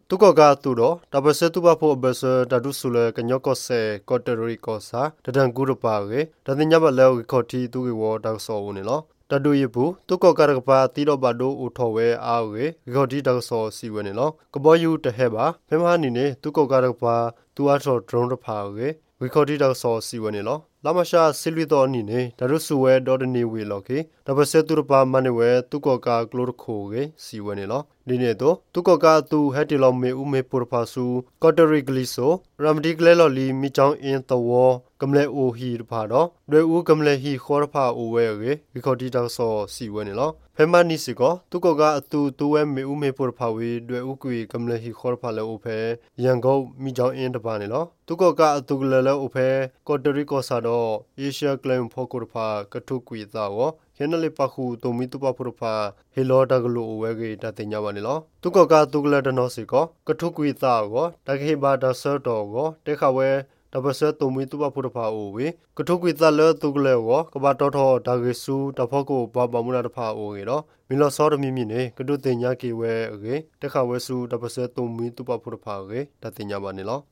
ตุกกาตุโดตาเปเซตุบะโพเบเซตาดุสุเลกะญอกอเซกอเตริกอซาตะดังกุรปาเกตะติญะบะเลวขอทีตุกิวอดักซออุนิลอตะดุยบุตุกการะปาติโดบะโดอุทอเวอาเกขอทีดักซอစီဝဲနေလောကဘောယူတဟဲပါဖဲမဟာနီနေตุกการะปาตูอาထောဒရုန်းတဖာเกဝီခေါတီดักซอစီဝဲနေလောလာမရှာဆီလီတော်နီနေဒါရုဆူဝဲဒေါ်ဒနီဝီလောကေတပစတူရပါမနေဝဲတုကောကာကလိုရခိုကေစီဝဲနေလောဒီနေတော့တုကောကာတူဟက်တီလောမေဥမေပူရဖာဆူကော်တရီဂလီဆိုရမဒီကလဲလော်လီမီချောင်းအင်းတဝကမလဲအိုဟီတဖာတော့တွေဦးကမလဲဟီခေါ်ရဖာအိုဝဲကေဝီခေါတီတောက်ဆောစီဝဲနေလောဖဲမနီစီကောတုကောကာအတူတူဝဲမေဥမေပူရဖာဝီတွေဦးကွေကမလဲဟီခေါ်ရဖာလဲအိုဖဲရန်ကုန်မီချောင်းအင်းတဖာနေလောတုကောကာအတူကလဲလဲအိုဖဲကော်တရီကောဆာတော့အေရှကလမ်ဖောကိုရဖာကထုကွေသာဝခဲနလေပခုတုံမီတူပဖုရဖာဟေလောတကလိုဝဲကေတတင်ညာပါနေလောတုကကတုကလတနောစီကောကထုကွေသာကောတခေဘာဒဆတော်ကောတေခဝဲတပစတုံမီတူပဖုရဖာအိုဝေကထုကွေသာလတုကလေကောကဘာတော်တော်ဒါဂေဆူတဖောကိုဘာဘမူနာတဖာအိုကေတော့မီလောစောရမီမီနေကထုတင်ညာကေဝဲကေတေခဝဲဆူတပစတုံမီတူပဖုရဖာကေတတင်ညာပါနေလော